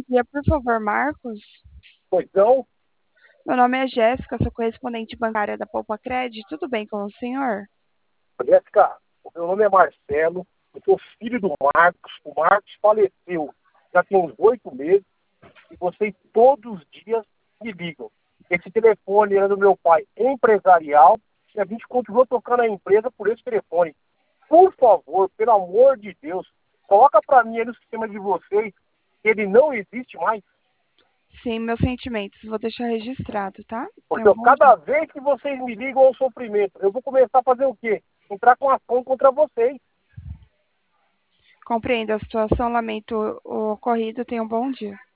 dia, por favor, Marcos. Pois não, Meu nome é Jéssica, sou correspondente bancária da Poupa Cred. Tudo bem com o senhor? Jéssica, o meu nome é Marcelo, eu sou filho do Marcos. O Marcos faleceu já tem uns 8 meses e vocês todos os dias me ligam. Esse telefone era do meu pai empresarial e a gente continuou tocando a empresa por esse telefone. Por favor, pelo amor de Deus, coloca para mim aí no sistema de vocês que ele não existe mais. Sim, meus sentimentos. Vou deixar registrado, tá? Tenha Porque um bom dia. cada vez que vocês me ligam ao sofrimento, eu vou começar a fazer o quê? Entrar com ação contra vocês. Compreendo a situação, lamento o ocorrido. Tenha um bom dia.